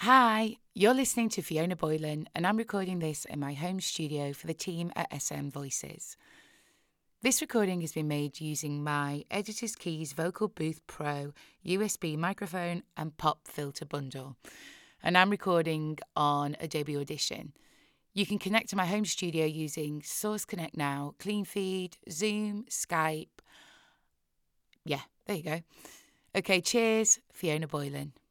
Hi, you're listening to Fiona Boylan, and I'm recording this in my home studio for the team at SM Voices. This recording has been made using my Editor's Keys Vocal Booth Pro USB microphone and pop filter bundle, and I'm recording on Adobe Audition. You can connect to my home studio using Source Connect Now, CleanFeed, Zoom, Skype. Yeah, there you go. Okay, cheers, Fiona Boylan.